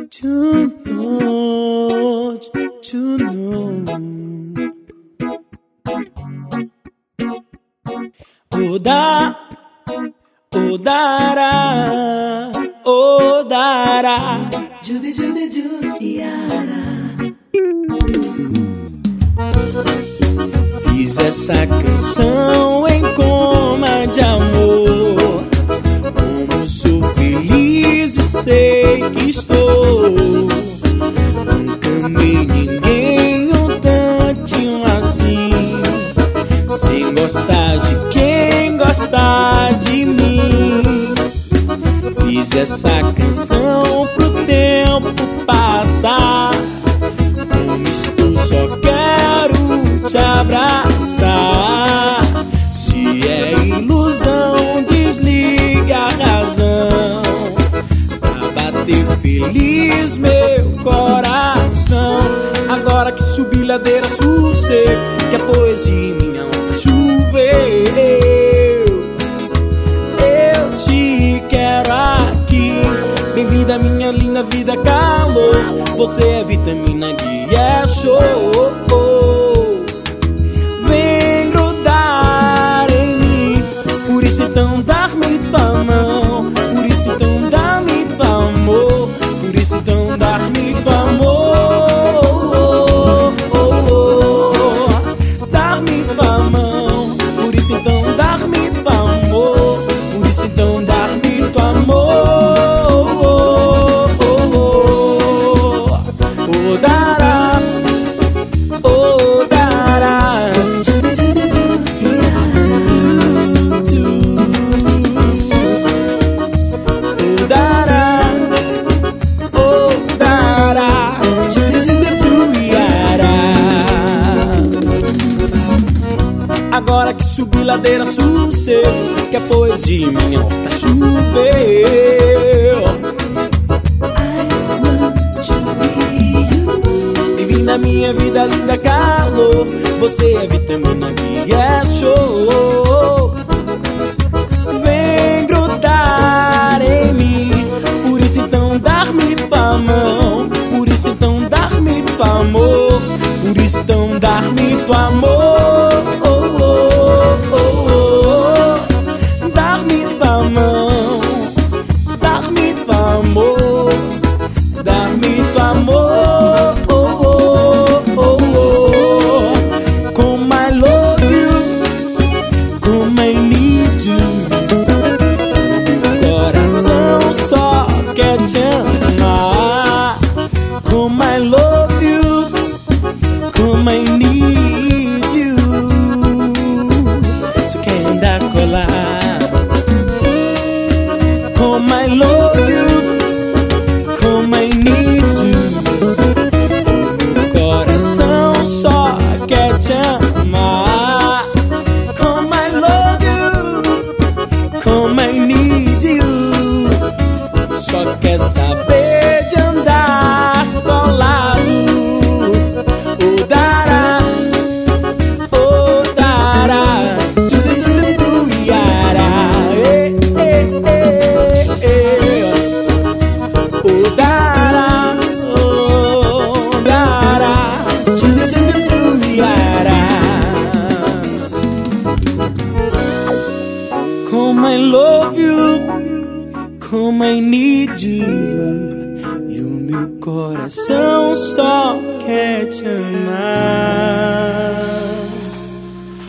to know. Odara, jubi jubi jubiara. Fiz essa canção em coma de amor. Como sou feliz e sei que estou. Nunca amei ninguém um tantinho assim, sem gostar de quem gosta de mim. Fiz essa canção pro tempo passar. Como estou, só quero te abraçar. Se é ilusão, desliga a razão, pra bater feliz meu coração. Agora que subi ladeira, sossego, que a poesia minha onda choveu. Eu te quero aqui, bem-vinda minha linda vida, calor. Você é vitamina, guia, é show. Vem grudar em mim, por isso então dar-me tua mão. Por isso então dá-me tua amor. Por isso então dar-me tua amor. Dar-me tua mão. Por isso então dar-me tua amor. Por isso então dar-me tua amor. Odara, odara, odara, agora que subi ladeira, sossego, que a poesia minha horta choveu. Bem-vinda minha vida, linda, calor. Você é vitamina, guia, é show. Vem grudar em mim, por isso então dar-me tua mão. Por isso então dar-me tua amor. Por isso então dar-me tua amor. Dar-me tua mão. Dar-me tua amor. Dar-me tua amor. Como I love you, como I need you. Meu coração só quer te amar. Como I love you, como I need you. Só quer andar colado. Como I love you, como I need you. Meu coração só quer te amar. Como I love you, como I need you. Só quer saber de andar colado. Odara, odara, tuiara, odara, odara, tuiara. Como I love you, como I need you. E o meu coração só quer te amar.